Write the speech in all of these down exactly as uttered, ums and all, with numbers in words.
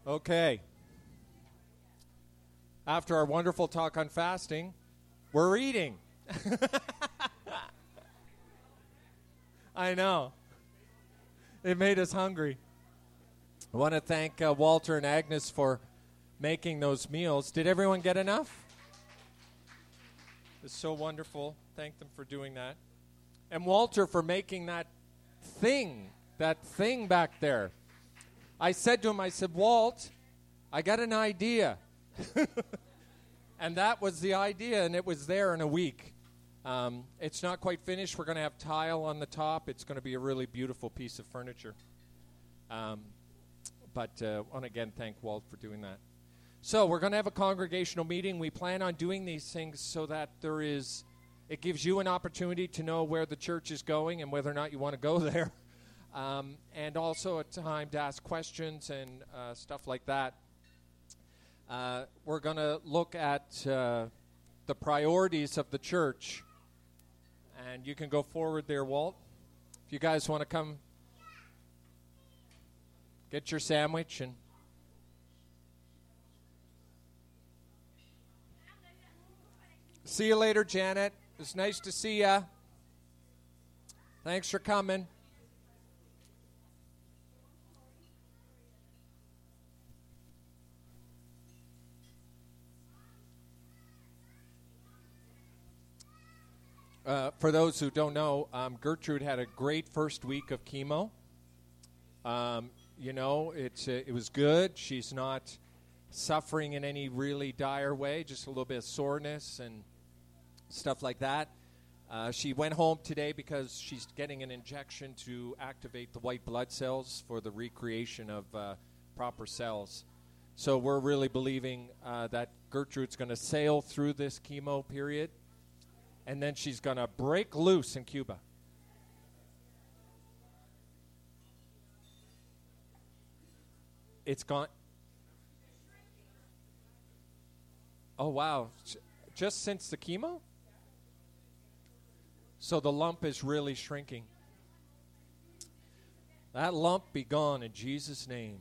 Okay. After our wonderful talk on fasting, we're eating. I know. It made us hungry. I want to thank uh, Walter and Agnes for making those meals. Did everyone get enough? It's so wonderful. Thank them for doing that. And Walter for making that thing, that thing back there. I said to him, I said, Walt, I got an idea. And that was the idea, and it was there in a week. Um, it's not quite finished. We're going to have tile on the top. It's going to be a really beautiful piece of furniture. Um, but uh, I want to again thank Walt for doing that. So we're going to have a congregational meeting. We plan on doing these things so that there is, it gives you an opportunity to know where the church is going and whether or not you want to go there. Um, and also a time to ask questions and uh, stuff like that. Uh, we're going to look at uh, the priorities of the church. And you can go forward there, Walt. If you guys want to come get your sandwich. And see you later, Janet. It's nice to see ya. Thanks for coming. Uh, for those who don't know, um, Gertrude had a great first week of chemo. Um, you know, it's uh, it was good. She's not suffering in any really dire way, just a little bit of soreness and stuff like that. Uh, she went home today because she's getting an injection to activate the white blood cells for the recreation of uh, proper cells. So we're really believing uh, that Gertrude's going to sail through this chemo period. And then she's going to break loose in Cuba. It's gone. Oh, wow. Just since the chemo? So the lump is really shrinking. That lump be gone in Jesus' name.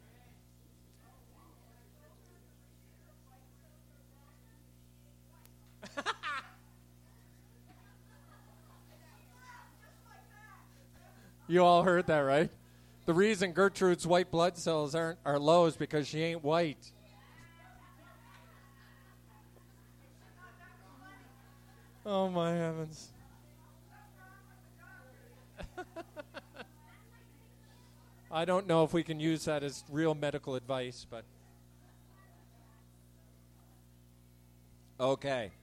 You all heard that, right? The reason Gertrude's white blood cells aren't are low is because she ain't white. Oh, my heavens. I don't know if we can use that as real medical advice, but... Okay.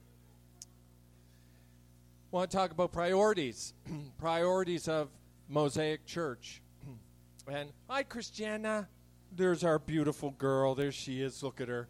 Want to talk about priorities. Priorities of Mosaic Church. And hi, Christiana. There's our beautiful girl. There she is. Look at her.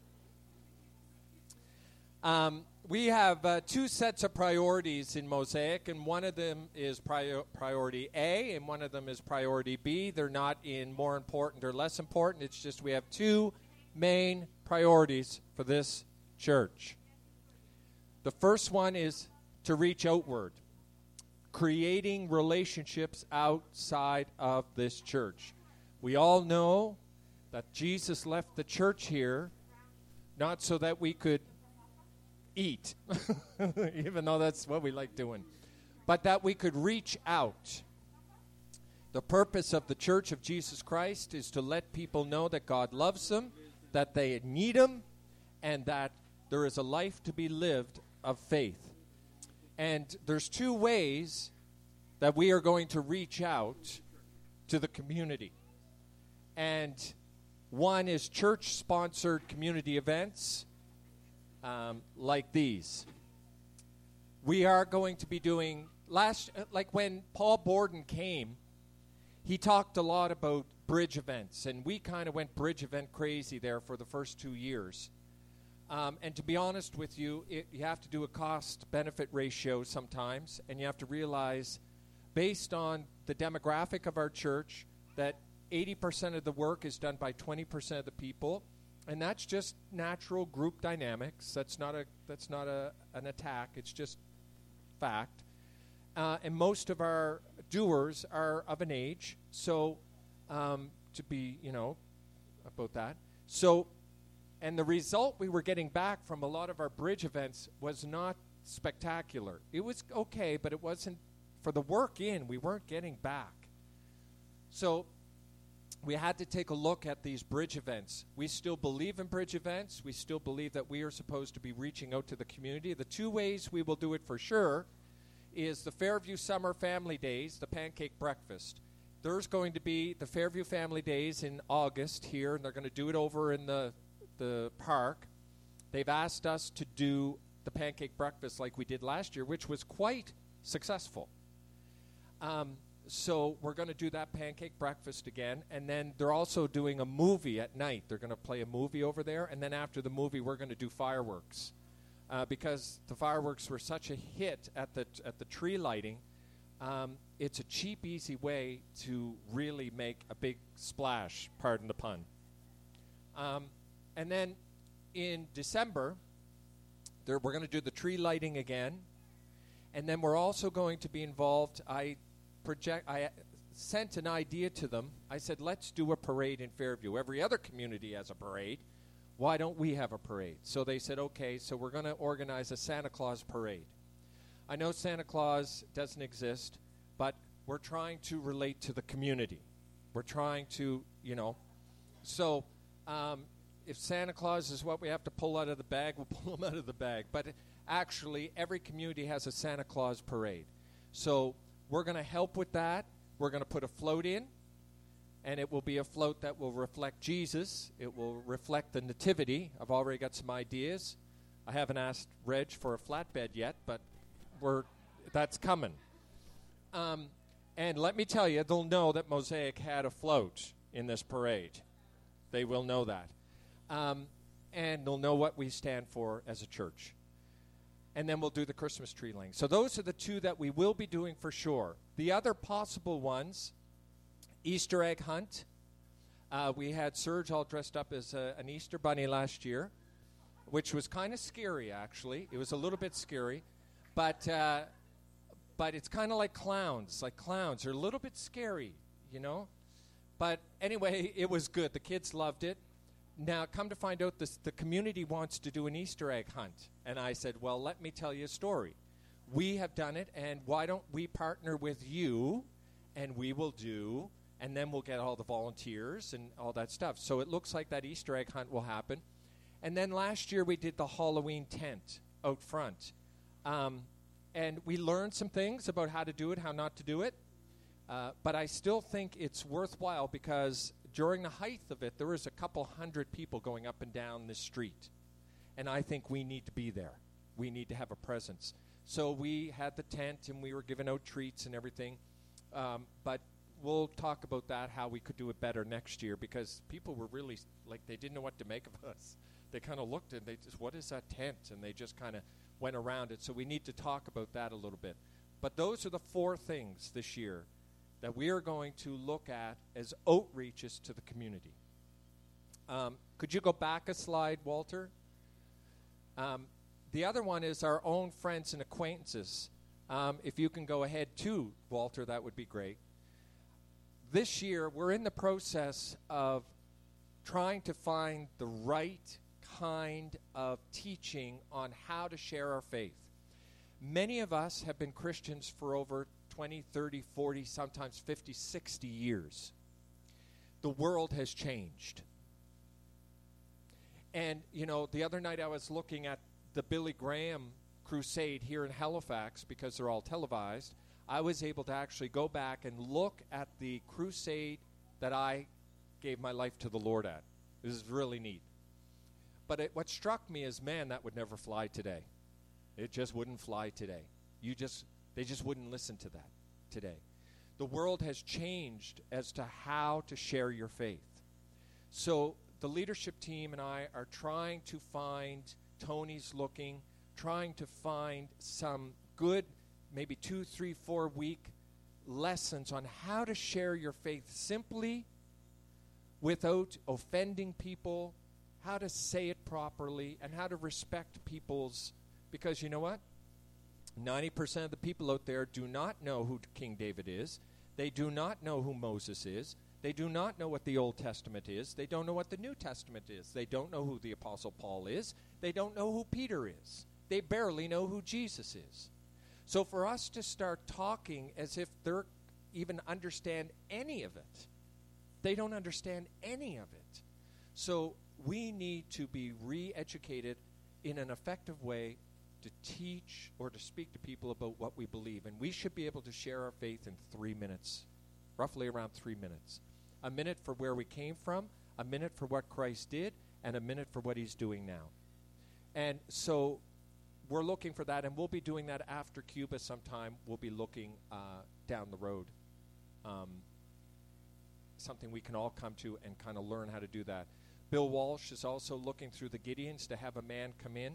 Um, we have uh, two sets of priorities in Mosaic, and one of them is prior- priority A, and one of them is priority B. They're not in more important or less important. It's just we have two main priorities for this church. The first one is to reach outward, creating relationships outside of this church. We all know that Jesus left the church here not so that we could eat, even though that's what we like doing, but that we could reach out. The purpose of the Church of Jesus Christ is to let people know that God loves them, that they need Him, and that there is a life to be lived of faith. And there's two ways that we are going to reach out to the community. And one is church-sponsored community events um, like these. We are going to be doing, last, uh, like when Paul Borden came, he talked a lot about bridge events. And we kind of went bridge event crazy there for the first two years. Um, and to be honest with you, it, you have to do a cost-benefit ratio sometimes, and you have to realize, based on the demographic of our church, that eighty percent of the work is done by twenty percent of the people, and that's just natural group dynamics. That's not a that's not a an attack. It's just fact. Uh, and most of our doers are of an age, so um, to be, you know, about that. So, and the result we were getting back from a lot of our bridge events was not spectacular. It was okay, but it wasn't, for the work in, we weren't getting back. So we had to take a look at these bridge events. We still believe in bridge events. We still believe that we are supposed to be reaching out to the community. The two ways we will do it for sure is the Fairview Summer Family Days, the pancake breakfast. There's going to be the Fairview Family Days in August here, and they're going to do it over in the, the park. They've asked us to do the pancake breakfast like we did last year, which was quite successful. Um, so we're going to do that pancake breakfast again, and then they're also doing a movie at night. They're going to play a movie over there, and then after the movie, we're going to do fireworks. Uh, because the fireworks were such a hit at the t- at the tree lighting, um, it's a cheap, easy way to really make a big splash, pardon the pun. Um, and then in December, there, we're going to do the tree lighting again, and then we're also going to be involved. I project. I sent an idea to them. I said, let's do a parade in Fairview. Every other community has a parade. Why don't we have a parade? So they said, okay, so we're going to organize a Santa Claus parade. I know Santa Claus doesn't exist, but we're trying to relate to the community. We're trying to, you know, so um, if Santa Claus is what we have to pull out of the bag, we'll pull him out of the bag. But actually, every community has a Santa Claus parade. So we're going to help with that. We're going to put a float in. And it will be a float that will reflect Jesus. It will reflect the nativity. I've already got some ideas. I haven't asked Reg for a flatbed yet, but we're that's coming. Um, and let me tell you, they'll know that Mosaic had a float in this parade. They will know that. Um, and they'll know what we stand for as a church. And then we'll do the Christmas tree laying. So those are the two that we will be doing for sure. The other possible ones, Easter egg hunt. Uh, we had Serge all dressed up as a, an Easter bunny last year, which was kind of scary, actually. It was a little bit scary. But uh, but it's kind of like clowns. Like clowns are a little bit scary, you know. But anyway, it was good. The kids loved it. Now, come to find out, this, the community wants to do an Easter egg hunt. And I said, well, let me tell you a story. We have done it, and why don't we partner with you, and we will do... and then we'll get all the volunteers and all that stuff. So it looks like that Easter egg hunt will happen. And then last year we did the Halloween tent out front. Um, and we learned some things about how to do it, how not to do it. Uh, but I still think it's worthwhile because during the height of it, there was a couple hundred people going up and down the street. And I think we need to be there. We need to have a presence. So we had the tent and we were giving out treats and everything. Um, but we'll talk about that, how we could do it better next year, because people were really, like, they didn't know what to make of us. They kind of looked and they just, what is that tent? And they just kind of went around it. So we need to talk about that a little bit. But those are the four things this year that we are going to look at as outreaches to the community. Um, could you go back a slide, Walter? Um, the other one is our own friends and acquaintances. Um, if you can go ahead too, Walter, that would be great. This year, we're in the process of trying to find the right kind of teaching on how to share our faith. Many of us have been Christians for over twenty, thirty, forty, sometimes fifty, sixty years. The world has changed. And, you know, the other night I was looking at the Billy Graham crusade here in Halifax, because they're all televised. I was able to actually go back and look at the crusade that I gave my life to the Lord at. It was really neat. But it, what struck me is, man, that would never fly today. It just wouldn't fly today. You just, they just wouldn't listen to that today. The world has changed as to how to share your faith. So the leadership team and I are trying to find, Tony's looking, trying to find some good, maybe two, three, four week lessons on how to share your faith simply without offending people, how to say it properly, and how to respect people's, because you know what? ninety percent of the people out there do not know who King David is. They do not know who Moses is. They do not know what the Old Testament is. They don't know what the New Testament is. They don't know who the Apostle Paul is. They don't know who Peter is. They barely know who Jesus is. So for us to start talking as if they even understand any of it, they don't understand any of it. So we need to be re-educated in an effective way to teach or to speak to people about what we believe. And we should be able to share our faith in three minutes, roughly around three minutes. A minute for where we came from, a minute for what Christ did, and a minute for what he's doing now. And so we're looking for that, and we'll be doing that after Cuba sometime. We'll be looking uh, down the road. Um, something we can all come to and kind of learn how to do that. Bill Walsh is also looking through the Gideons to have a man come in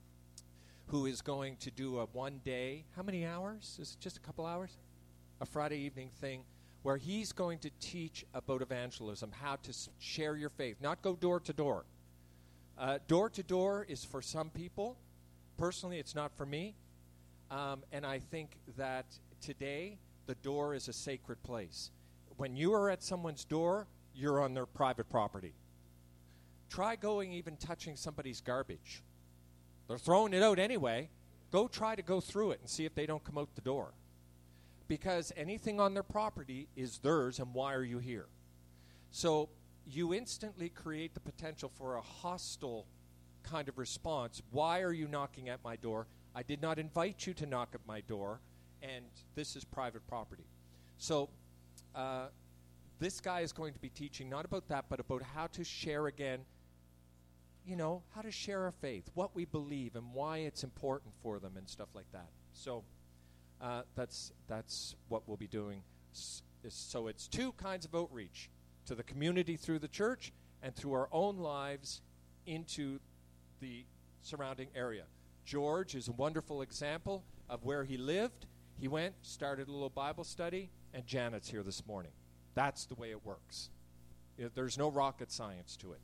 who is going to do a one-day, how many hours? Is it just a couple hours? A Friday evening thing where he's going to teach about evangelism, how to s- share your faith, not go door to door. Uh, door to door is for some people. Personally, it's not for me. Um, and I think that today, the door is a sacred place. When you are at someone's door, you're on their private property. Try going even touching somebody's garbage. They're throwing it out anyway. Go try to go through it and see if they don't come out the door. Because anything on their property is theirs, and why are you here? So you instantly create the potential for a hostile kind of response. Why are you knocking at my door? I did not invite you to knock at my door, and this is private property. So uh, this guy is going to be teaching not about that, but about how to share again, you know, how to share our faith, what we believe, and why it's important for them and stuff like that. So uh, that's that's what we'll be doing. S- so it's two kinds of outreach, to the community through the church and through our own lives into the surrounding area. George is a wonderful example of where he lived. He went, started a little Bible study, and Janet's here this morning. That's the way it works. You know, there's no rocket science to it.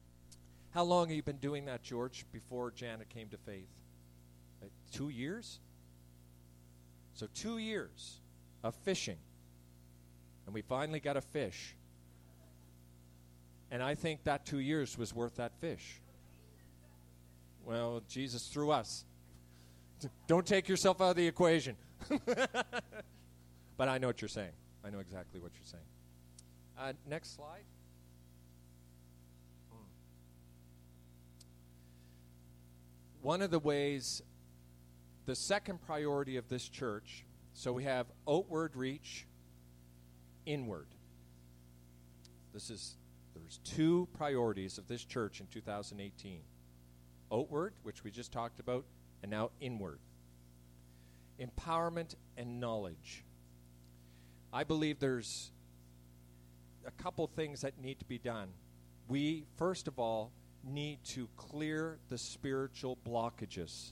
How long have you been doing that, George, before Janet came to faith? Uh, two years? So two years of fishing. And we finally got a fish. And I think that two years was worth that fish. Well, Jesus through us. Don't take yourself out of the equation. But I know what you're saying. I know exactly what you're saying. Uh, next slide. Mm. One of the ways, the second priority of this church, so we have outward reach, inward. This is, there's two priorities of this church in two thousand eighteen. Outward, which we just talked about, and now inward. Empowerment and knowledge. I believe there's a couple things that need to be done. We, first of all, need to clear the spiritual blockages.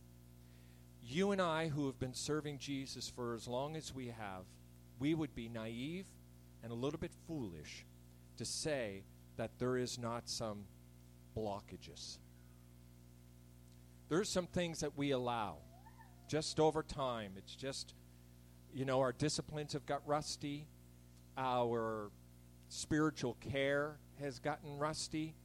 You and I, who have been serving Jesus for as long as we have, we would be naive and a little bit foolish to say that there is not some blockages. There's some things that we allow just over time. It's just, you know, our disciplines have got rusty. Our spiritual care has gotten rusty.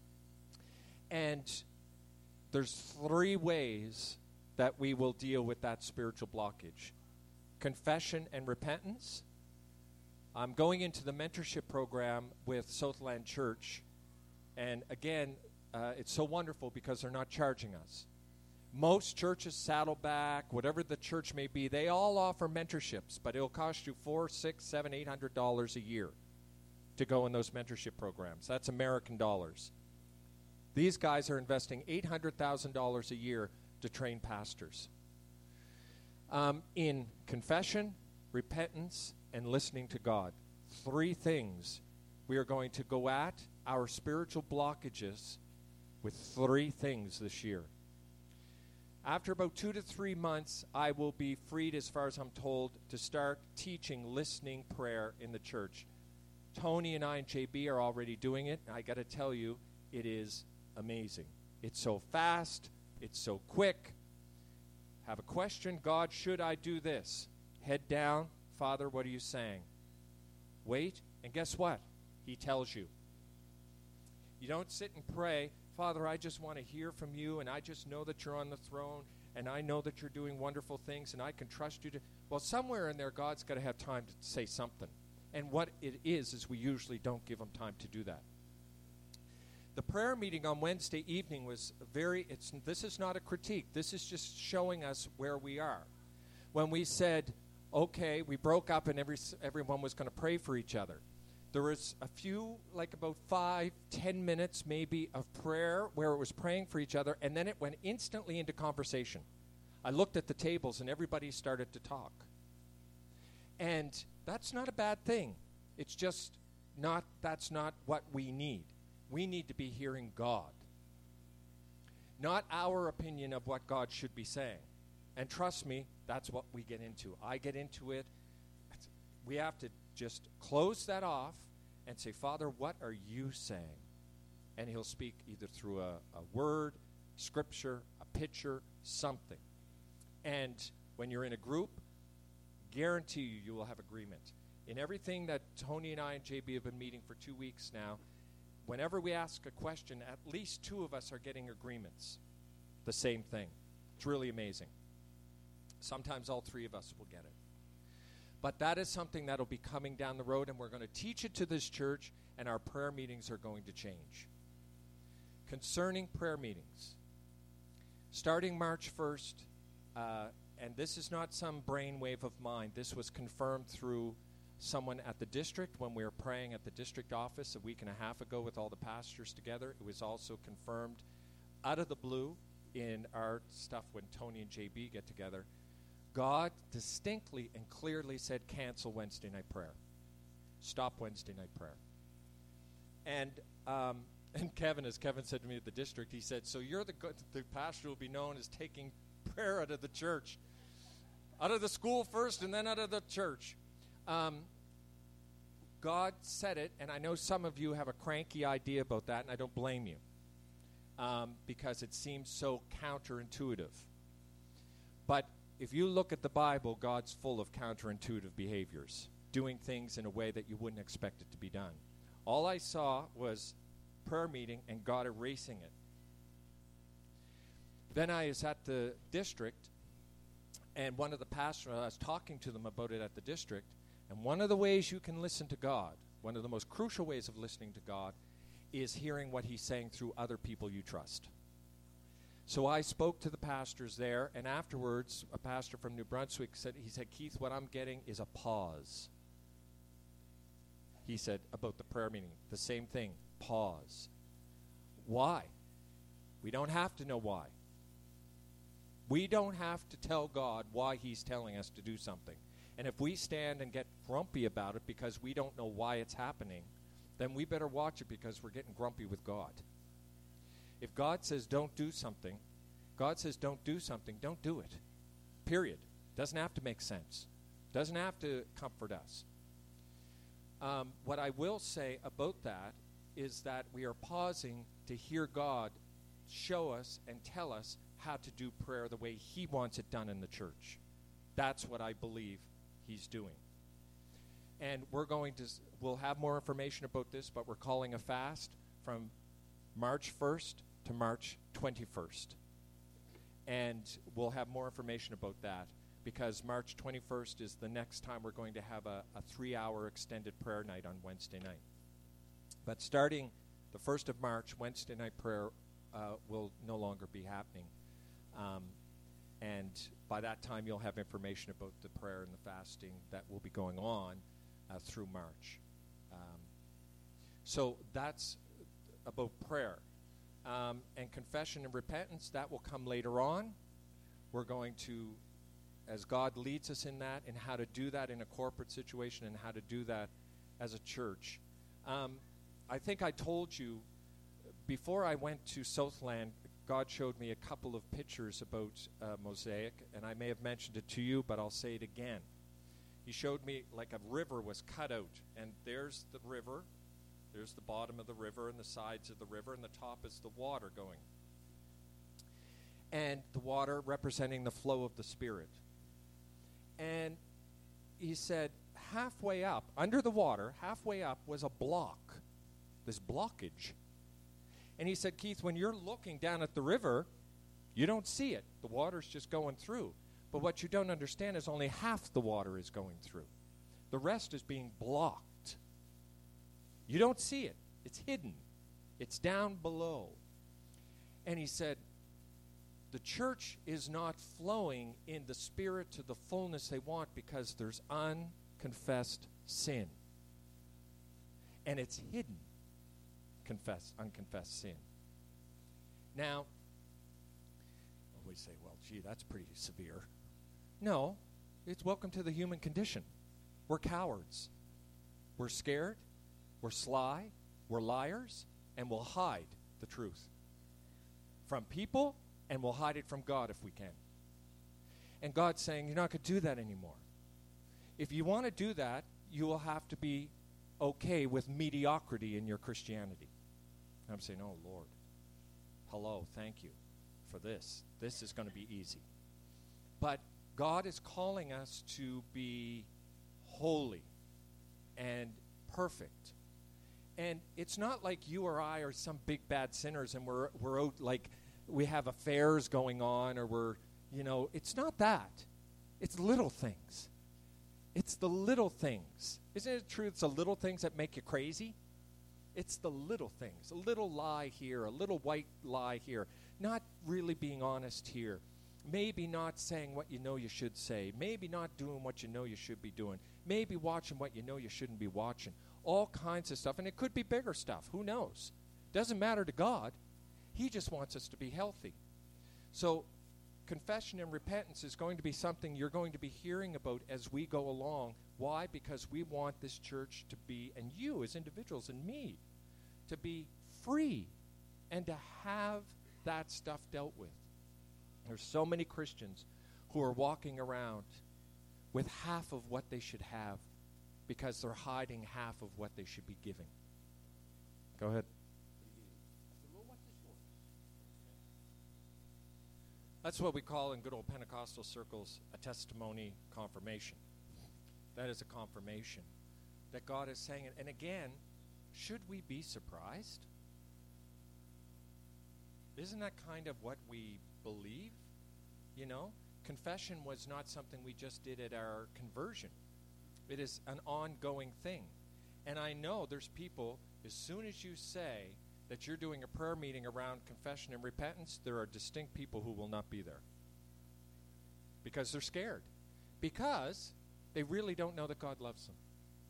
And there's three ways that we will deal with that spiritual blockage. Confession and repentance. I'm going into the mentorship program with Southland Church. And again, uh, it's so wonderful because they're not charging us. Most churches, Saddleback, whatever the church may be, they all offer mentorships, but it'll cost you four, six, seven, eight hundred dollars a year to go in those mentorship programs. That's American dollars. These guys are investing eight hundred thousand dollars a year to train pastors um, in confession, repentance, and listening to God. Three things we are going to go at our spiritual blockages with three things this year. After about two to three months, I will be freed, as far as I'm told, to start teaching listening prayer in the church. Tony and I and J B are already doing it. I got to tell you, it is amazing. It's so fast. It's so quick. Have a question. God, should I do this? Head down. Father, what are you saying? Wait, And guess what? He tells you. You don't sit and pray, Father, I just want to hear from you, and I just know that you're on the throne, and I know that you're doing wonderful things, and I can trust you to. Well, somewhere in there, God's got to have time to say something. And what it is, is we usually don't give him time to do that. The prayer meeting on Wednesday evening was very, it's, this is not a critique. This is just showing us where we are. When we said, okay, we broke up and every, everyone was going to pray for each other. There was a few, like about five, ten minutes maybe of prayer where it was praying for each other, and then it went instantly into conversation. I looked at the tables and everybody started to talk. And that's not a bad thing. It's just not, that's not what we need. We need to be hearing God, not our opinion of what God should be saying. And trust me, that's what we get into. I get into it. We have to just close that off and say, Father, what are you saying? And he'll speak either through a, a word, scripture, a picture, something. And when you're in a group, guarantee you, you will have agreement. In everything that Tony and I and J B have been meeting for two weeks now, whenever we ask a question, at least two of us are getting agreements. The same thing. It's really amazing. Sometimes all three of us will get it. But that is something that will be coming down the road, and we're going to teach it to this church, and our prayer meetings are going to change. Concerning prayer meetings, starting March first, uh, and this is not some brainwave of mine. This was confirmed through someone at the district when we were praying at the district office a week and a half ago with all the pastors together. It was also confirmed out of the blue in our stuff when Tony and J B get together. God distinctly and clearly said, cancel Wednesday night prayer. Stop Wednesday night prayer. And um, and Kevin, as Kevin said to me at the district, he said, so you're the, go- the pastor who will be known as taking prayer out of the church. Out of the school first and then out of the church. Um, God said it, and I know some of you have a cranky idea about that, and I don't blame you, um, because it seems so counterintuitive. But if you look at the Bible, God's full of counterintuitive behaviors, doing things in a way that you wouldn't expect it to be done. All I saw was prayer meeting and God erasing it. Then I was at the district, and one of the pastors, I was talking to them about it at the district, and one of the ways you can listen to God, one of the most crucial ways of listening to God, is hearing what he's saying through other people you trust. So I spoke to the pastors there, and afterwards, a pastor from New Brunswick said, he said, Keith, what I'm getting is a pause. He said about the prayer meeting, the same thing, pause. Why? We don't have to know why. We don't have to tell God why he's telling us to do something. And if we stand and get grumpy about it because we don't know why it's happening, then we better watch it because we're getting grumpy with God. If God says don't do something, God says don't do something, don't do it. Period. Doesn't have to make sense. Doesn't have to comfort us. Um, what I will say about that is that we are pausing to hear God show us and tell us how to do prayer the way he wants it done in the church. That's what I believe he's doing. And we're going to, we'll have more information about this, but we're calling a fast from March first to March twenty-first. And we'll have more information about that because March twenty-first is the next time we're going to have a, a three-hour extended prayer night on Wednesday night. But starting the first of March, Wednesday night prayer uh, will no longer be happening. Um, and by that time, you'll have information about the prayer and the fasting that will be going on uh, through March. Um, so that's about prayer. Um, and confession and repentance, that will come later on. We're going to, as God leads us in that, and how to do that in a corporate situation and how to do that as a church. Um, I think I told you, before I went to Southland, God showed me a couple of pictures about uh, Mosaic, and I may have mentioned it to you, but I'll say it again. He showed me like a river was cut out, and there's the river. There's the bottom of the river and the sides of the river, and the top is the water going. And the water representing the flow of the Spirit. And he said, halfway up, under the water, halfway up was a block, this blockage. And he said, Keith, when you're looking down at the river, you don't see it. The water's just going through. But what you don't understand is only half the water is going through. The rest is being blocked. You don't see it. It's hidden. It's down below. And he said, the church is not flowing in the Spirit to the fullness they want because there's unconfessed sin. And it's hidden, confess, unconfessed sin. Now, we say, well, gee, that's pretty severe. No, it's welcome to the human condition. We're cowards. We're scared. We're sly. We're liars. And we'll hide the truth from people, and we'll hide it from God if we can. And God's saying, you're not going to do that anymore. If you want to do that, you will have to be okay with mediocrity in your Christianity. And I'm saying, oh, Lord, hello, thank you for this. This is going to be easy. But God is calling us to be holy and perfect. And it's not like you or I are some big bad sinners and we're we're out like we have affairs going on or we're, you know, it's not that. It's little things. It's the little things. Isn't it true it's the little things that make you crazy? It's the little things. A little lie here, a little white lie here. Not really being honest here. Maybe not saying what you know you should say. Maybe not doing what you know you should be doing. Maybe watching what you know you shouldn't be watching. All kinds of stuff. And it could be bigger stuff. Who knows? Doesn't matter to God. He just wants us to be healthy. So confession and repentance is going to be something you're going to be hearing about as we go along. Why? Because we want this church to be, and you as individuals and me, to be free and to have that stuff dealt with. There's so many Christians who are walking around with half of what they should have because they're hiding half of what they should be giving. Go ahead. That's what we call in good old Pentecostal circles a testimony confirmation. That is a confirmation that God is saying it. And again, should we be surprised? Isn't that kind of what we believe? You know, confession was not something we just did at our conversion. It is an ongoing thing. And I know there's people, as soon as you say that you're doing a prayer meeting around confession and repentance, there are distinct people who will not be there. Because they're scared. Because they really don't know that God loves them.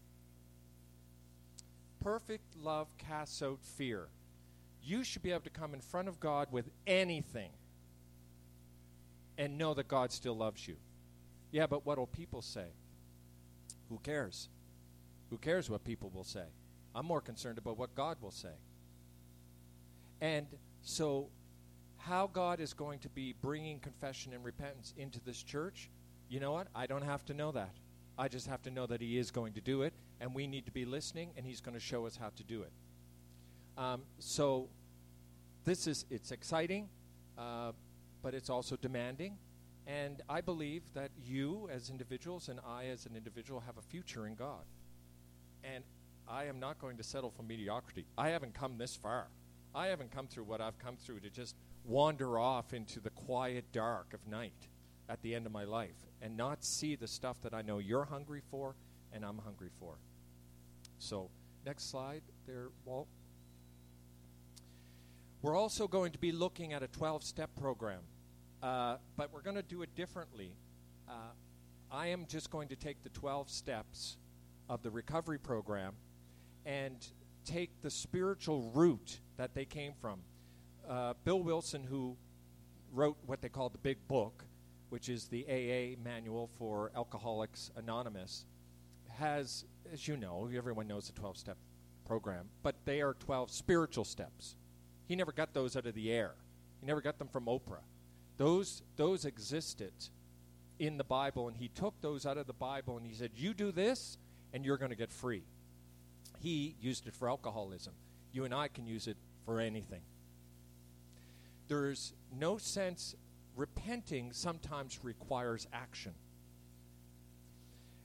Perfect love casts out fear. You should be able to come in front of God with anything and know that God still loves you. Yeah, but what will people say? Who cares? Who cares what people will say? I'm more concerned about what God will say. And so how God is going to be bringing confession and repentance into this church, you know what? I don't have to know that. I just have to know that he is going to do it, and we need to be listening, and he's going to show us how to do it. Um, so this is, it's exciting, uh, but it's also demanding. And I believe that you as individuals and I as an individual have a future in God. And I am not going to settle for mediocrity. I haven't come this far. I haven't come through what I've come through to just wander off into the quiet dark of night at the end of my life and not see the stuff that I know you're hungry for and I'm hungry for. So, next slide there, Walt. We're also going to be looking at a twelve-step program, uh, but we're going to do it differently. Uh, I am just going to take the twelve steps of the recovery program and take the spiritual root that they came from. Uh, Bill Wilson, who wrote what they call the Big Book, which is the A A manual for Alcoholics Anonymous, has, as you know, everyone knows the twelve-step program, but they are twelve spiritual steps. He never got those out of the air. He never got them from Oprah. Those, those existed in the Bible, and he took those out of the Bible, and he said, you do this, and you're going to get free. He used it for alcoholism. You and I can use it for anything. There's no sense, repenting sometimes requires action.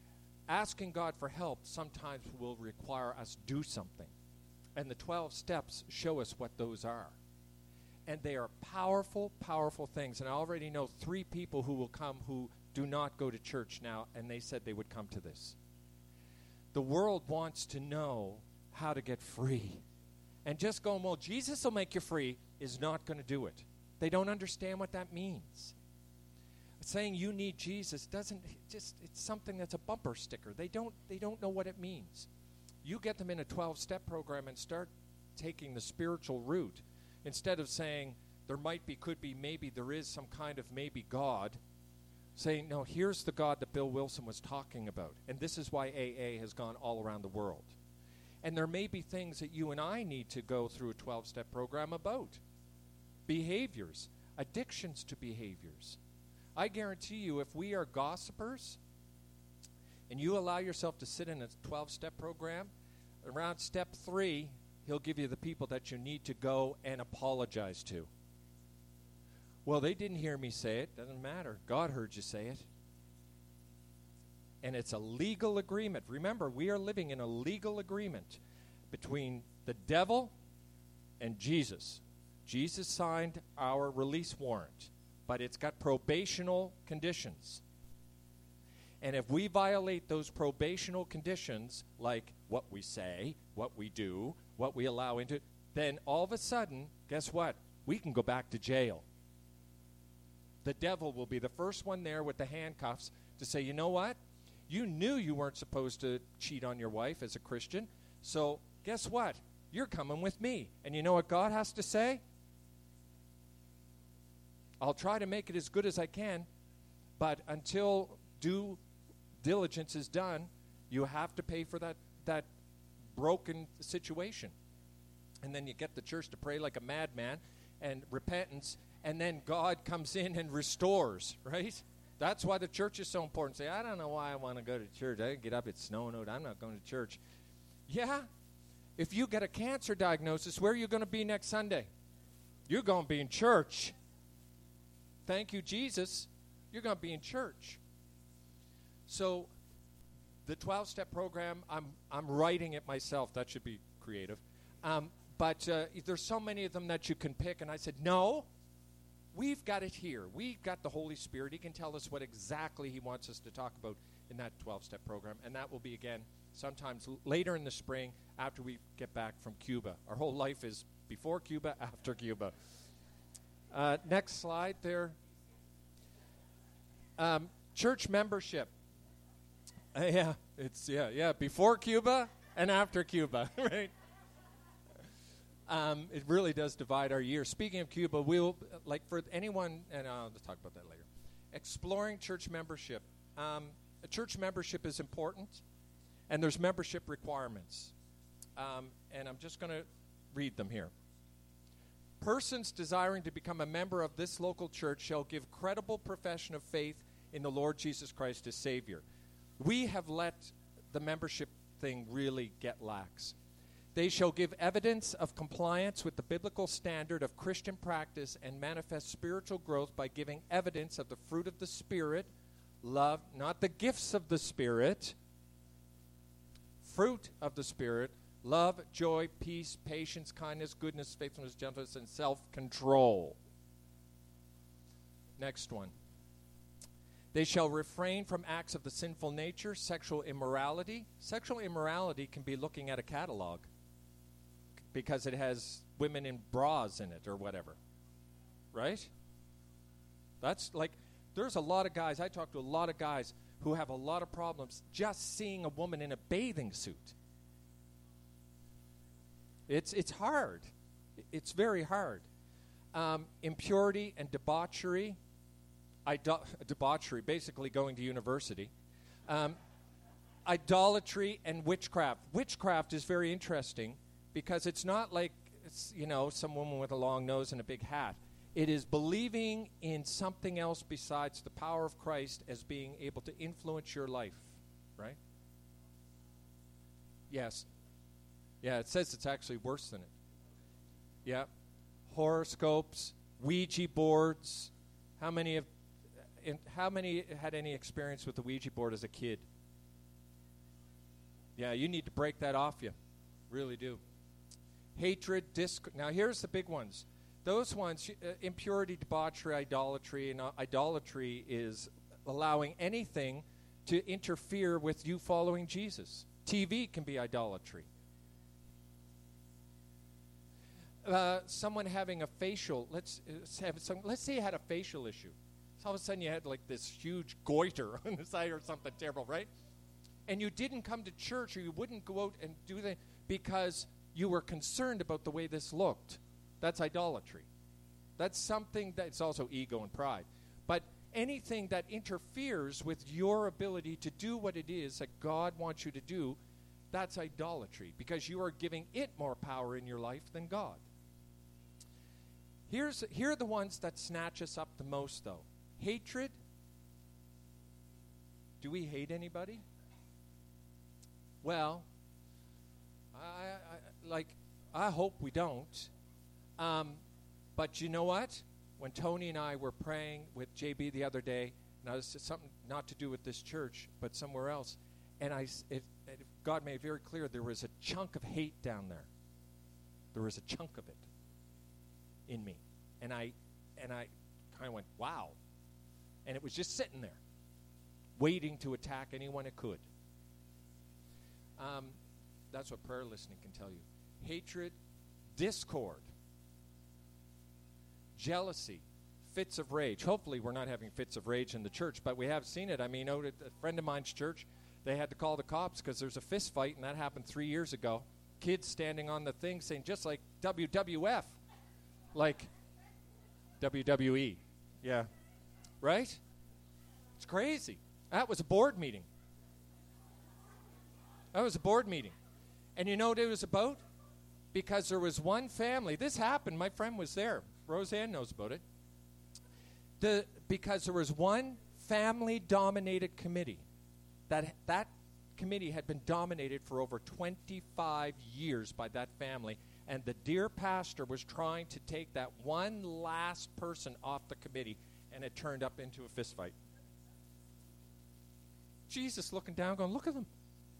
asking God for help sometimes will require us do something. And the twelve steps show us what those are. And they are powerful, powerful things. And I already know three people who will come who do not go to church now, and they said they would come to this. The world wants to know how to get free. And just going, well, Jesus will make you free is not going to do it. They don't understand what that means. Saying you need Jesus doesn't just, it's something that's a bumper sticker. They don't, they don't know what it means. You get them in a twelve-step program and start taking the spiritual route. Instead of saying there might be, could be, maybe there is some kind of maybe God, saying, no, here's the God that Bill Wilson was talking about. And this is why A A has gone all around the world. And there may be things that you and I need to go through a twelve-step program about. Behaviors, addictions to behaviors. I guarantee you, if we are gossipers, and you allow yourself to sit in a twelve-step program, around step three, he'll give you the people that you need to go and apologize to. Well, they didn't hear me say it. Doesn't matter. God heard you say it. And it's a legal agreement. Remember, we are living in a legal agreement between the devil and Jesus. Jesus signed our release warrant, but it's got probational conditions. And if we violate those probational conditions, like what we say, what we do, what we allow into, then all of a sudden, guess what? We can go back to jail. The devil will be the first one there with the handcuffs to say, you know what? You knew you weren't supposed to cheat on your wife as a Christian, so guess what? You're coming with me. And you know what God has to say? I'll try to make it as good as I can, but until due diligence is done, you have to pay for that, that broken situation. And then you get the church to pray like a madman and repentance, and then God comes in and restores, right? That's why the church is so important. Say, I don't know why I want to go to church. I get up, it's snowing out, I'm not going to church. Yeah, if you get a cancer diagnosis, where are you going to be next Sunday? You're going to be in church. Thank you, Jesus. You're going to be in church. So the twelve-step program, I'm I'm writing it myself. That should be creative. Um, but uh, there's so many of them that you can pick. And I said, no, we've got it here. We've got the Holy Spirit. He can tell us what exactly he wants us to talk about in that twelve-step program. And that will be, again, sometimes l- later in the spring after we get back from Cuba. Our whole life is before Cuba, after Cuba. Uh, next slide there. Um, church membership. Uh, yeah, it's yeah, yeah. Before Cuba and after Cuba, right? Um, it really does divide our year. Speaking of Cuba, we'll like for anyone, and I'll talk about that later. Exploring church membership. Um, a church membership is important, and there's membership requirements. Um, and I'm just going to read them here. Persons desiring to become a member of this local church shall give credible profession of faith in the Lord Jesus Christ as Savior. We have let the membership thing really get lax. They shall give evidence of compliance with the biblical standard of Christian practice and manifest spiritual growth by giving evidence of the fruit of the Spirit, love, not the gifts of the Spirit, fruit of the Spirit, love, joy, peace, patience, kindness, goodness, faithfulness, gentleness, and self-control. Next one. They shall refrain from acts of the sinful nature, sexual immorality. Sexual immorality can be looking at a catalog because it has women in bras in it or whatever. Right? That's like, there's a lot of guys, I talk to a lot of guys who have a lot of problems just seeing a woman in a bathing suit. It's it's hard. It's very hard. Um, impurity and debauchery. Ido- debauchery, basically going to university. Um, idolatry and witchcraft. Witchcraft is very interesting because it's not like, it's, you know, some woman with a long nose and a big hat. It is believing in something else besides the power of Christ as being able to influence your life, right? Yes. Yeah, it says it's actually worse than it. Yeah. Horoscopes, Ouija boards. How many have in, how many had any experience with the Ouija board as a kid? Yeah, you need to break that off you. Really do. Hatred, discord. Now, here's the big ones. Those ones, uh, impurity, debauchery, idolatry. And uh, idolatry is allowing anything to interfere with you following Jesus. T V can be idolatry. Uh, someone having a facial, let's, uh, have some, let's say you had a facial issue. So all of a sudden you had like this huge goiter on the side or something terrible, right? And you didn't come to church, or you wouldn't go out and do that because you were concerned about the way this looked. That's idolatry. That's something that's also ego and pride. But anything that interferes with your ability to do what it is that God wants you to do, that's idolatry, because you are giving it more power in your life than God. Here's, here are the ones that snatch us up the most, though. Hatred. Do we hate anybody? Well, I, I like, I hope we don't. Um, but you know what? When Tony and I were praying with J B the other day, now this is something not to do with this church, but somewhere else, and I, it, it, God made it very clear there was a chunk of hate down there. There was a chunk of it in me, and I, and I kind of went, wow, and it was just sitting there, waiting to attack anyone it could. Um, that's what prayer listening can tell you. Hatred, discord, jealousy, fits of rage. Hopefully we're not having fits of rage in the church, but we have seen it. I mean, out at a friend of mine's church, they had to call the cops because there's a fist fight, and that happened three years ago. Kids standing on the thing saying, just like W W F, like W W E. Yeah. Right? It's crazy. That was a board meeting. That was a board meeting. And you know what it was about? Because there was one family. This happened. My friend was there. Roseanne knows about it. The, because there was one family-dominated committee. That, that committee had been dominated for over twenty-five years by that family. And the dear pastor was trying to take that one last person off the committee, and it turned up into a fist fight. Jesus looking down going, look at them.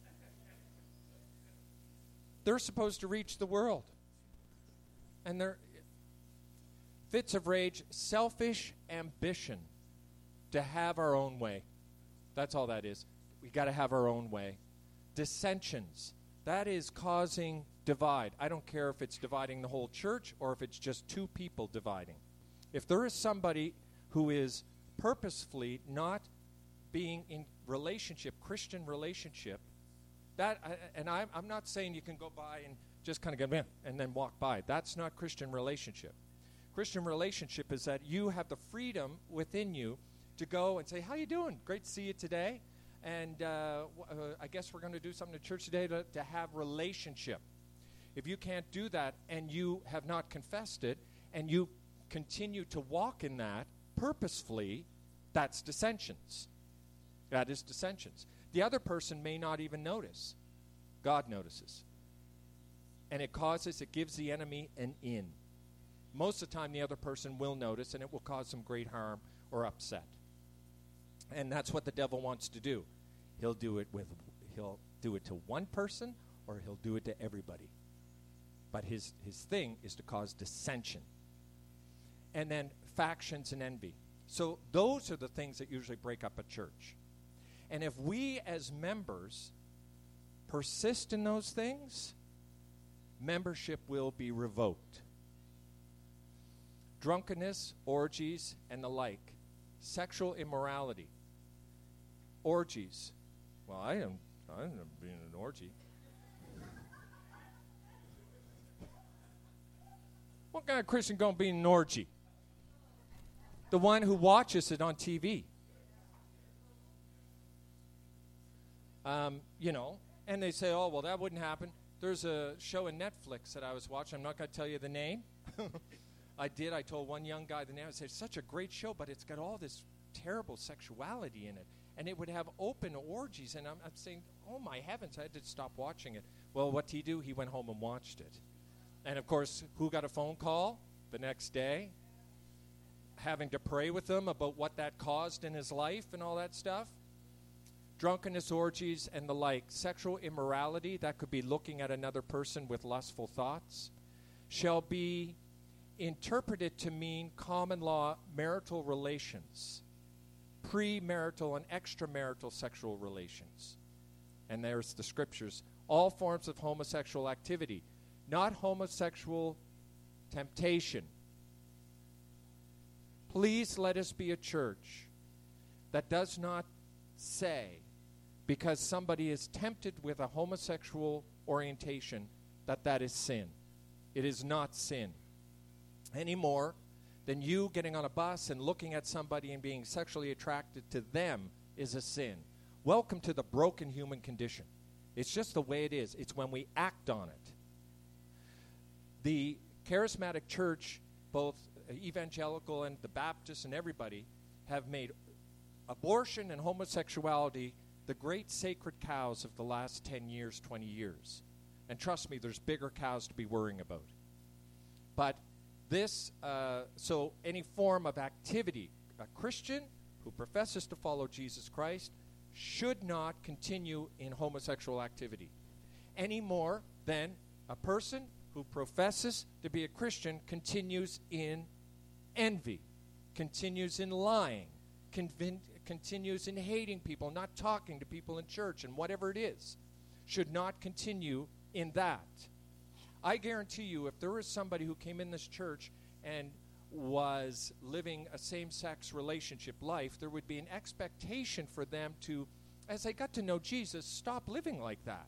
They're supposed to reach the world. And they're fits of rage, selfish ambition to have our own way. That's all that is. We got to have our own way. Dissensions. That is causing divide. I don't care if it's dividing the whole church or if it's just two people dividing. If there is somebody who is purposefully not being in relationship, Christian relationship, that, I, and I'm, I'm not saying you can go by and just kind of go, and then walk by. That's not Christian relationship. Christian relationship is that you have the freedom within you to go and say, how you doing? Great to see you today. And uh, w- uh, I guess we're going to do something at church today to, to have relationship. If you can't do that and you have not confessed it and you continue to walk in that purposefully, that's dissensions. That is dissensions. The other person may not even notice. God notices. And it causes, it gives the enemy an in. Most of the time the other person will notice, and it will cause some great harm or upset. And that's what the devil wants to do. He'll do it with, he'll do it to one person, or he'll do it to everybody. But his, his thing is to cause dissension. And then factions and envy. So those are the things that usually break up a church. And if we as members persist in those things, membership will be revoked. Drunkenness, orgies, and the like. Sexual immorality. Orgies. Well, I am I am being an orgy. What kind of Christian going to be in an orgy? The one who watches it on T V. Um, you know, and they say, oh, well, that wouldn't happen. There's a show in Netflix that I was watching. I'm not going to tell you the name. I did. I told one young guy the name. I said, it's such a great show, but it's got all this terrible sexuality in it. And it would have open orgies. And I'm, I'm saying, oh, my heavens, I had to stop watching it. Well, what did he do? He went home and watched it. And, of course, who got a phone call the next day? Having to pray with him about what that caused in his life and all that stuff. drunkenness, orgies, and the like. Sexual immorality, that could be looking at another person with lustful thoughts, shall be interpreted to mean common law marital relations, premarital and extramarital sexual relations. And there's the scriptures. All forms of homosexual activity, not homosexual temptation. Please let us be a church that does not say, because somebody is tempted with a homosexual orientation, that that is sin. It is not sin. Any more than you getting on a bus and looking at somebody and being sexually attracted to them is a sin. Welcome to the broken human condition. It's just the way it is. It's when we act on it. The charismatic church, both evangelical and the Baptists and everybody, have made abortion and homosexuality the great sacred cows of the last ten years, twenty years. And trust me, there's bigger cows to be worrying about. But this, uh, so any form of activity, a Christian who professes to follow Jesus Christ should not continue in homosexual activity any more than a person who professes to be a Christian continues in envy, continues in lying, convin- continues in hating people, not talking to people in church, and whatever it is, should not continue in that. I guarantee you, if there was somebody who came in this church and was living a same-sex relationship life, there would be an expectation for them to, as they got to know Jesus, stop living like that.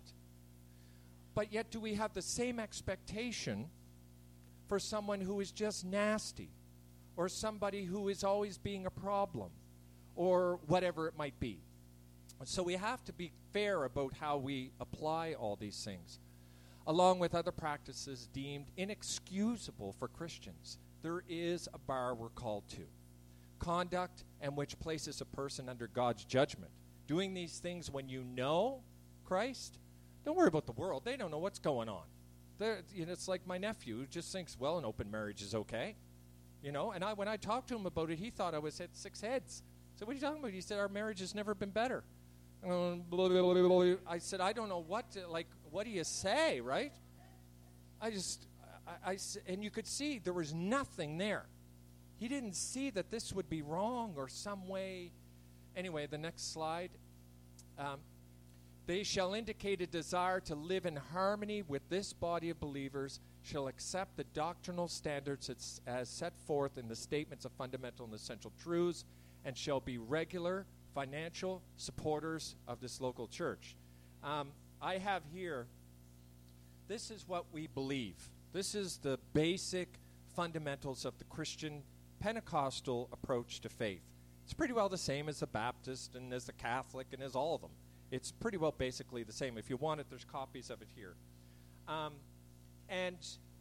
But yet do we have the same expectation for someone who is just nasty, or somebody who is always being a problem, or whatever it might be? So we have to be fair about how we apply all these things, along with other practices deemed inexcusable for Christians. There is a bar we're called to. Conduct and which places a person under God's judgment. Doing these things when you know Christ, don't worry about the world. They don't know what's going on. They're, you know, it's like my nephew who just thinks, well, an open marriage is okay. You know, and I, when I talked to him about it, he thought I was at six heads. So what are you talking about? He said, our marriage has never been better. Um, blah, blah, blah, blah. I said, I don't know what to, like, what do you say, right? I just, I, I, and you could see there was nothing there. He didn't see that this would be wrong or some way. Anyway, the next slide. Um, they shall indicate a desire to live in harmony with this body of believers, shall accept the doctrinal standards as, as set forth in the statements of fundamental and essential truths, and shall be regular financial supporters of this local church. Um, I have here, this is what we believe. This is the basic fundamentals of the Christian Pentecostal approach to faith. It's pretty well the same as the Baptist and as the Catholic and as all of them. It's pretty well basically the same. If you want it, there's copies of it here. Um, and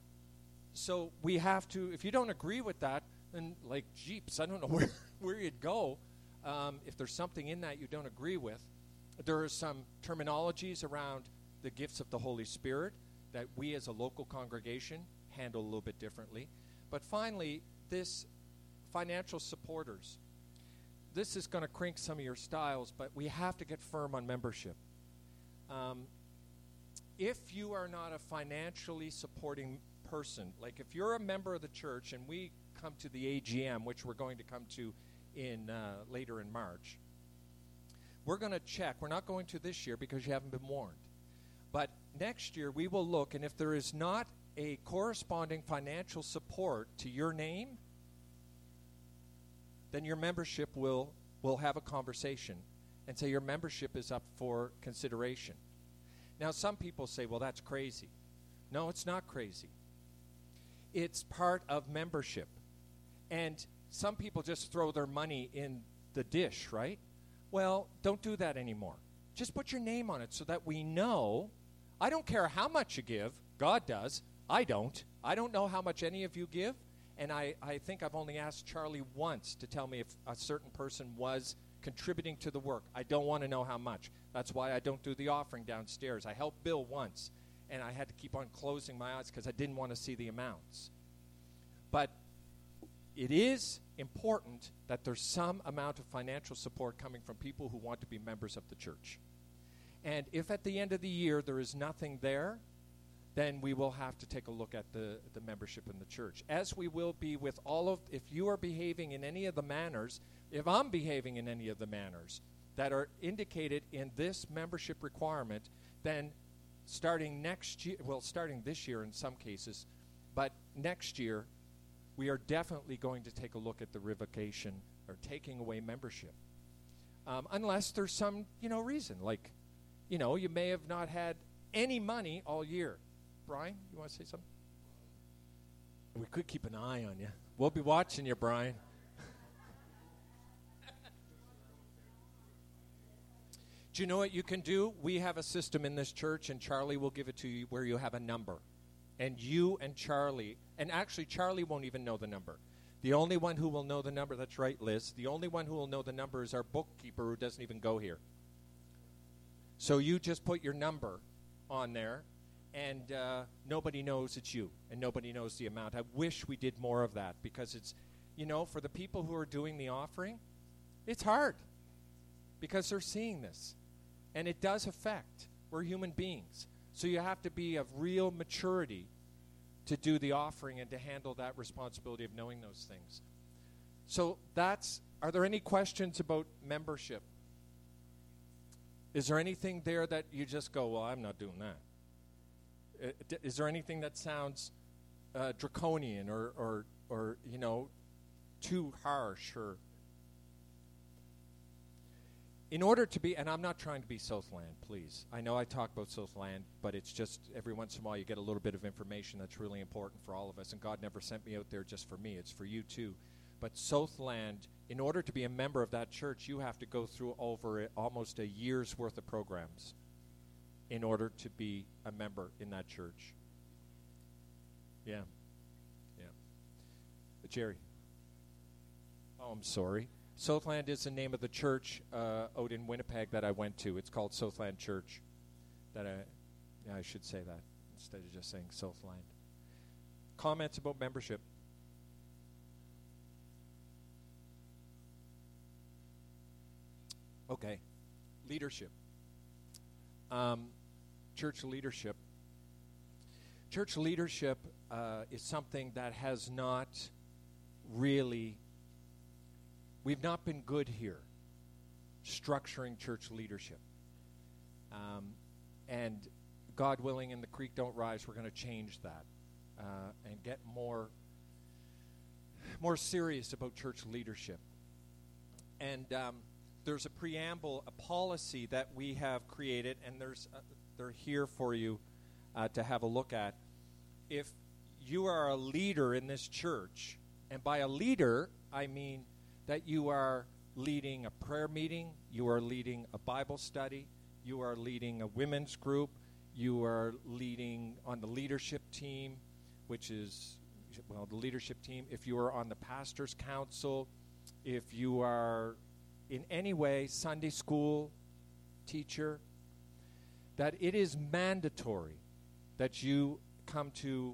so we have to, if you don't agree with that, then like jeeps, I don't know where, where you'd go. Um, if there's something in that you don't agree with. There are some terminologies around the gifts of the Holy Spirit that we as a local congregation handle a little bit differently. But finally, this financial supporters. This is going to crink some of your styles, but we have to get firm on membership. Um, if you are not a financially supporting person, like if you're a member of the church and we come to the A G M, which we're going to come to in uh, later in March, we're going to check. We're not going to this year because you haven't been warned. But next year we will look, and if there is not a corresponding financial support to your name, then your membership will, will have a conversation and say your membership is up for consideration. Now, some people say, well, that's crazy. No, it's not crazy. It's part of membership. And some people just throw their money in the dish, right? Well, don't do that anymore. Just put your name on it so that we know. I don't care how much you give. God does. I don't. I don't know how much any of you give. And I, I think I've only asked Charlie once to tell me if a certain person was contributing to the work. I don't want to know how much. That's why I don't do the offering downstairs. I helped Bill once, and I had to keep on closing my eyes because I didn't want to see the amounts. But it is important that there's some amount of financial support coming from people who want to be members of the church. And if at the end of the year there is nothing there, then we will have to take a look at the, the membership in the church. As we will be with all of, if you are behaving in any of the manners, if I'm behaving in any of the manners that are indicated in this membership requirement, then starting next year, well, starting this year in some cases, but next year, we are definitely going to take a look at the revocation or taking away membership. Um, unless there's some, you know, reason, like, you know, you may have not had any money all year. Brian, you want to say something? We could keep an eye on you. We'll be watching you, Brian. Do you know what you can do? We have a system in this church, and Charlie will give it to you, where you have a number. And you and Charlie, and actually Charlie won't even know the number. The only one who will know the number, that's right, Liz, the only one who will know the number is our bookkeeper, who doesn't even go here. So you just put your number on there, and uh, nobody knows it's you, and nobody knows the amount. I wish we did more of that, because it's, you know, for the people who are doing the offering, it's hard, because they're seeing this. And it does affect. We're human beings. So you have to be of real maturity to do the offering and to handle that responsibility of knowing those things. So that's, are there any questions about membership? Is there anything there that you just go, well, I'm not doing that? Uh, d- is there anything that sounds uh, draconian or, or, or, you know, too harsh? Or in order to be, and I'm not trying to be Southland, please. I know I talk about Southland, but it's just every once in a while you get a little bit of information that's really important for all of us, and God never sent me out there just for me. It's for you too. But Southland, in order to be a member of that church, you have to go through over a, almost a year's worth of programs in order to be a member in that church. Yeah. Yeah. Uh, Jerry. Oh, I'm sorry. Southland is the name of the church uh, out in Winnipeg that I went to. It's called Southland Church. That I, yeah, I should say that instead of just saying Southland. Comments about membership? Okay. Leadership. Um, church leadership. Church leadership uh, is something that has not really... We've not been good here structuring church leadership. Um, and God willing, and the creek don't rise, we're going to change that uh, and get more, more serious about church leadership. And um, there's a preamble, a policy that we have created, and there's uh, they're here for you uh, to have a look at. If you are a leader in this church, and by a leader, I mean that you are leading a prayer meeting, you are leading a Bible study, you are leading a women's group, you are leading on the leadership team, which is, well, the leadership team. If you are on the pastor's council, if you are in any way Sunday school teacher, that it is mandatory that you come to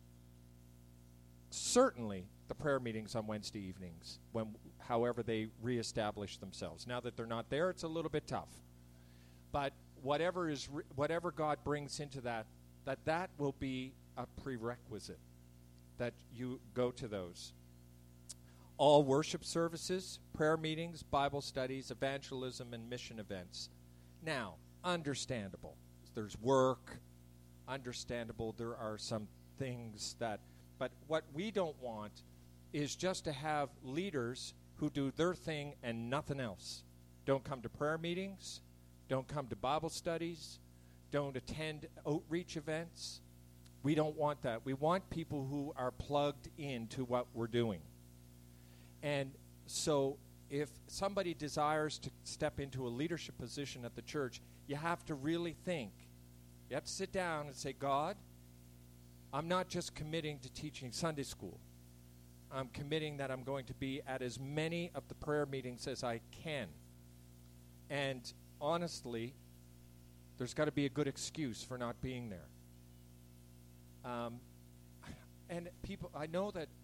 certainly the prayer meetings on Wednesday evenings, when however they reestablish themselves. Now that they're not there, it's a little bit tough. But whatever is re- whatever God brings into that, that that will be a prerequisite, that you go to those. All worship services, prayer meetings, Bible studies, evangelism, and mission events. Now, understandable. There's work. Understandable. There are some things that, but what we don't want is just to have leaders who do their thing and nothing else. Don't come to prayer meetings, don't come to Bible studies, don't attend outreach events. We don't want that. We want people who are plugged into what we're doing. And so if somebody desires to step into a leadership position at the church, you have to really think. You have to sit down and say, God, I'm not just committing to teaching Sunday school. I'm committing that I'm going to be at as many of the prayer meetings as I can. And honestly, there's got to be a good excuse for not being there. Um, and people, I know that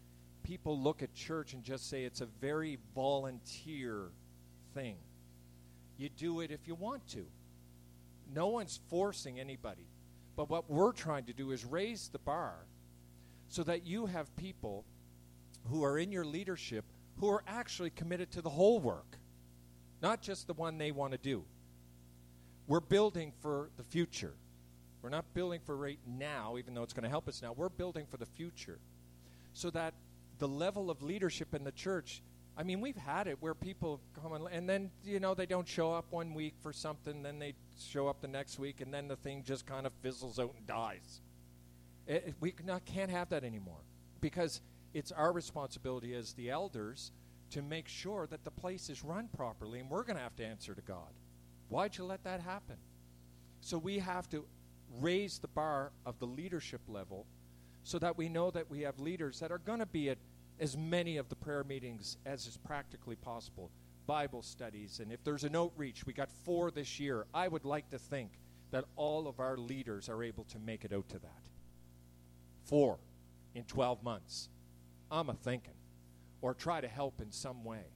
people look at church and just say it's a very volunteer thing. You do it if you want to. No one's forcing anybody. But what we're trying to do is raise the bar so that you have people who are in your leadership who are actually committed to the whole work, not just the one they want to do. We're building for the future. We're not building for right now, even though it's going to help us now. We're building for the future so that the level of leadership in the church, I mean, we've had it where people come and, and then, you know, they don't show up one week for something, then they show up the next week, and then the thing just kind of fizzles out and dies. It, it, we not, can't have that anymore because it's our responsibility as the elders to make sure that the place is run properly, and we're going to have to answer to God. Why'd you let that happen? So we have to raise the bar of the leadership level so that we know that we have leaders that are going to be at as many of the prayer meetings as is practically possible. Bible studies, and if there's an outreach, we got four this year. I would like to think that all of our leaders are able to make it out to that. Four in twelve months. I'm a thinking. Or try to help in some way.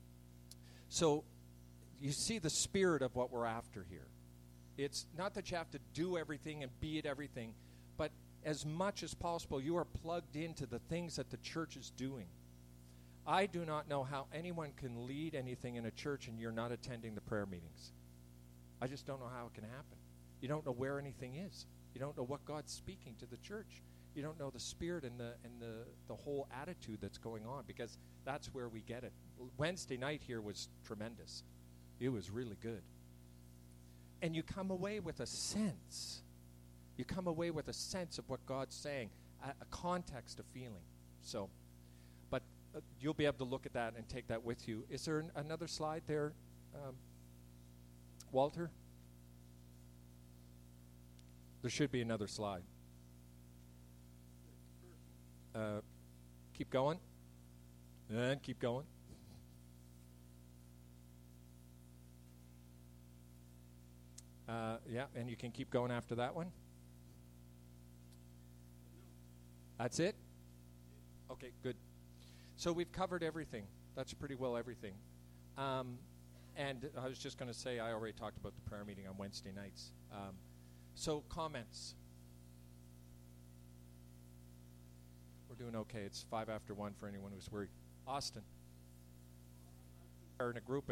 So you see the spirit of what we're after here. It's not that you have to do everything and be at everything, but as much as possible, you are plugged into the things that the church is doing. I do not know how anyone can lead anything in a church and you're not attending the prayer meetings. I just don't know how it can happen. You don't know where anything is. You don't know what God's speaking to the church. You don't know the spirit and the and the, the whole attitude that's going on, because that's where we get it. Wednesday night here was tremendous. It was really good. And you come away with a sense. You come away with a sense of what God's saying, a, a context of feeling. So, but uh, you'll be able to look at that and take that with you. Is there an, another slide there, um, Walter? There should be another slide. Uh, keep going. And keep going. Uh, yeah, and you can keep going after that one. That's it? Okay, good. So we've covered everything. That's pretty well everything. Um, and I was just going to say, I already talked about the prayer meeting on Wednesday nights. Um, so comments. We're doing okay. It's five after one for anyone who's worried. Austin. Are in a group.